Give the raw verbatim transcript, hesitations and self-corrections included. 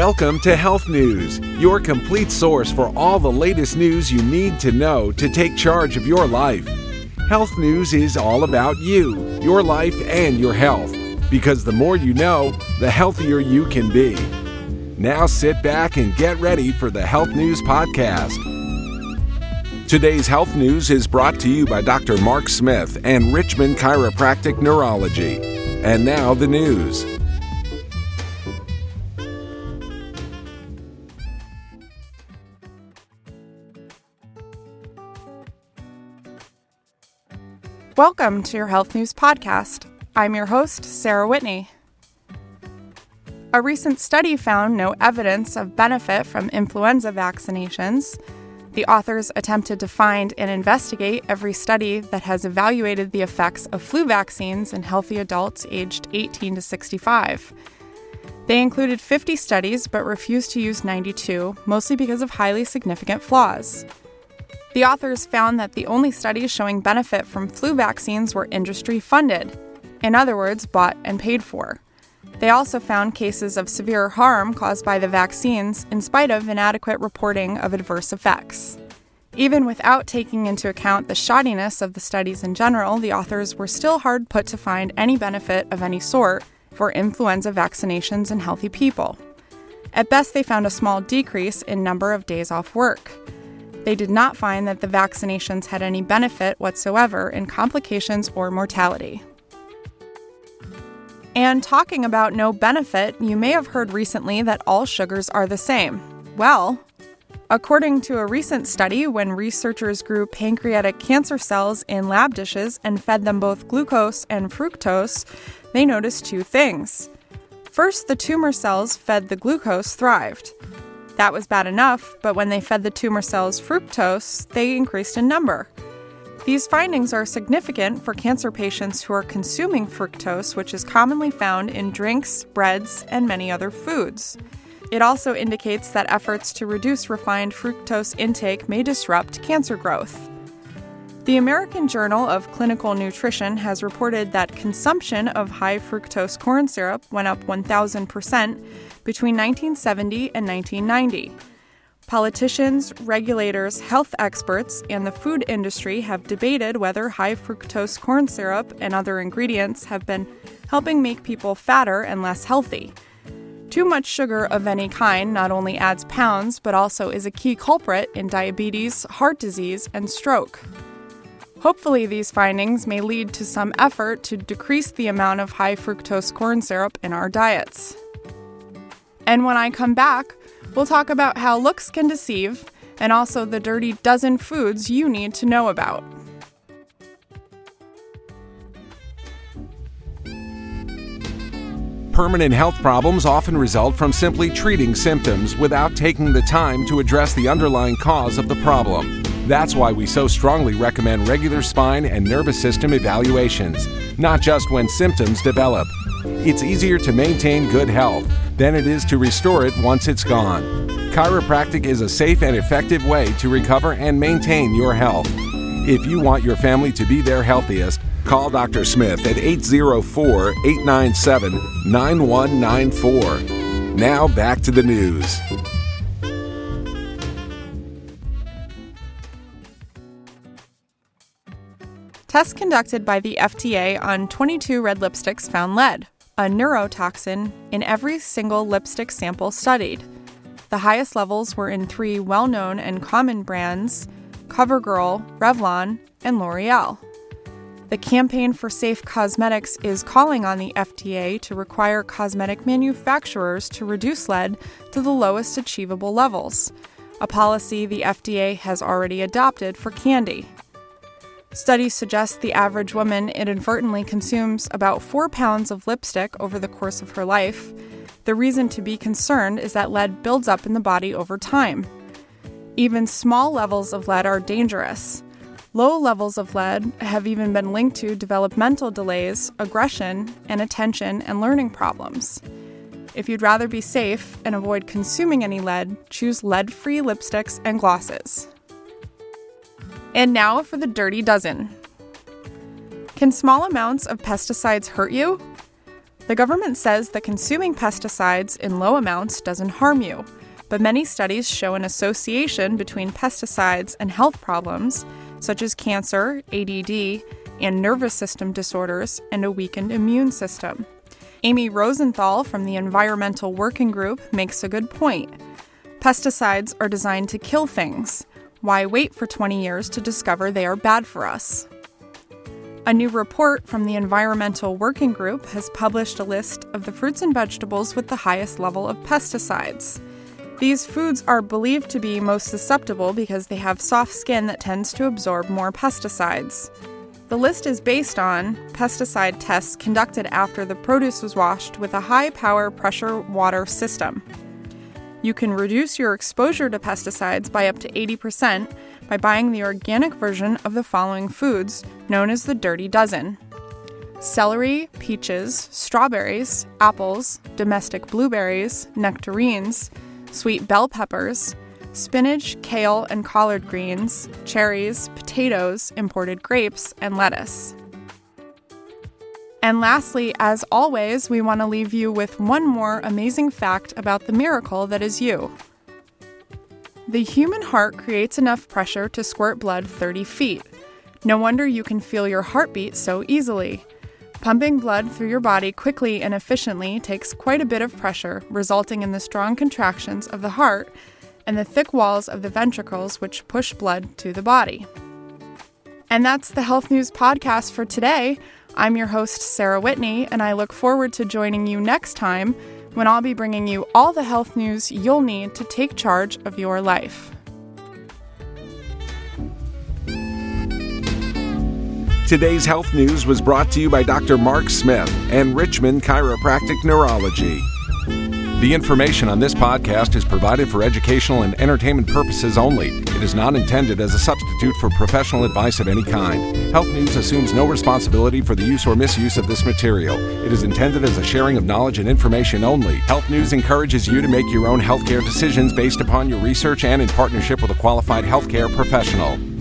Welcome to Health News, your complete source for all the latest news you need to know to take charge of your life. Health News is all about you, your life, and your health. Because the more you know, the healthier you can be. Now sit back and get ready for the Health News Podcast. Today's Health News is brought to you by Doctor Mark Smith and Richmond Chiropractic Neurology. And now the news. Welcome to your Health News Podcast. I'm your host, Sarah Whitney. A recent study found no evidence of benefit from influenza vaccinations. The authors attempted to find and investigate every study that has evaluated the effects of flu vaccines in healthy adults aged eighteen to sixty-five. They included fifty studies but refused to use ninety-two, mostly because of highly significant flaws. The authors found that the only studies showing benefit from flu vaccines were industry-funded, in other words, bought and paid for. They also found cases of severe harm caused by the vaccines in spite of inadequate reporting of adverse effects. Even without taking into account the shoddiness of the studies in general, the authors were still hard put to find any benefit of any sort for influenza vaccinations in healthy people. At best, they found a small decrease in number of days off work. They did not find that the vaccinations had any benefit whatsoever in complications or mortality. And talking about no benefit, you may have heard recently that all sugars are the same. Well, according to a recent study, when researchers grew pancreatic cancer cells in lab dishes and fed them both glucose and fructose, they noticed two things. First, the tumor cells fed the glucose thrived. That was bad enough, but when they fed the tumor cells fructose, they increased in number. These findings are significant for cancer patients who are consuming fructose, which is commonly found in drinks, breads, and many other foods. It also indicates that efforts to reduce refined fructose intake may disrupt cancer growth. The American Journal of Clinical Nutrition has reported that consumption of high fructose corn syrup went up one thousand percent between nineteen seventy and nineteen ninety. Politicians, regulators, health experts, and the food industry have debated whether high fructose corn syrup and other ingredients have been helping make people fatter and less healthy. Too much sugar of any kind not only adds pounds, but also is a key culprit in diabetes, heart disease, and stroke. Hopefully, these findings may lead to some effort to decrease the amount of high fructose corn syrup in our diets. And when I come back, we'll talk about how looks can deceive and also the dirty dozen foods you need to know about. Permanent health problems often result from simply treating symptoms without taking the time to address the underlying cause of the problem. That's why we so strongly recommend regular spine and nervous system evaluations, not just when symptoms develop. It's easier to maintain good health than it is to restore it once it's gone. Chiropractic is a safe and effective way to recover and maintain your health. If you want your family to be their healthiest, call Doctor Smith at eight zero four, eight nine seven, nine one nine four. Now back to the news. Tests conducted by the F D A on twenty-two red lipsticks found lead, a neurotoxin, in every single lipstick sample studied. The highest levels were in three well-known and common brands, CoverGirl, Revlon, and L'Oreal. The Campaign for Safe Cosmetics is calling on the F D A to require cosmetic manufacturers to reduce lead to the lowest achievable levels, a policy the F D A has already adopted for candy. Studies suggest the average woman inadvertently consumes about four pounds of lipstick over the course of her life. The reason to be concerned is that lead builds up in the body over time. Even small levels of lead are dangerous. Low levels of lead have even been linked to developmental delays, aggression, and attention and learning problems. If you'd rather be safe and avoid consuming any lead, choose lead-free lipsticks and glosses. And now for the dirty dozen. Can small amounts of pesticides hurt you? The government says that consuming pesticides in low amounts doesn't harm you, but many studies show an association between pesticides and health problems, such as cancer, A D D, and nervous system disorders, and a weakened immune system. Amy Rosenthal from the Environmental Working Group makes a good point. Pesticides are designed to kill things. Why wait for twenty years to discover they are bad for us? A new report from the Environmental Working Group has published a list of the fruits and vegetables with the highest level of pesticides. These foods are believed to be most susceptible because they have soft skin that tends to absorb more pesticides. The list is based on pesticide tests conducted after the produce was washed with a high-power pressure water system. You can reduce your exposure to pesticides by up to eighty percent by buying the organic version of the following foods, known as the Dirty Dozen: celery, peaches, strawberries, apples, domestic blueberries, nectarines, sweet bell peppers, spinach, kale, and collard greens, cherries, potatoes, imported grapes, and lettuce. And lastly, as always, we want to leave you with one more amazing fact about the miracle that is you. The human heart creates enough pressure to squirt blood thirty feet. No wonder you can feel your heartbeat so easily. Pumping blood through your body quickly and efficiently takes quite a bit of pressure, resulting in the strong contractions of the heart and the thick walls of the ventricles which push blood to the body. And that's the Health News Podcast for today. I'm your host, Sarah Whitney, and I look forward to joining you next time when I'll be bringing you all the health news you'll need to take charge of your life. Today's health news was brought to you by Doctor Mark Smith and Richmond Chiropractic Neurology. The information on this podcast is provided for educational and entertainment purposes only. It is not intended as a substitute for professional advice of any kind. Health News assumes no responsibility for the use or misuse of this material. It is intended as a sharing of knowledge and information only. Health News encourages you to make your own healthcare decisions based upon your research and in partnership with a qualified healthcare professional.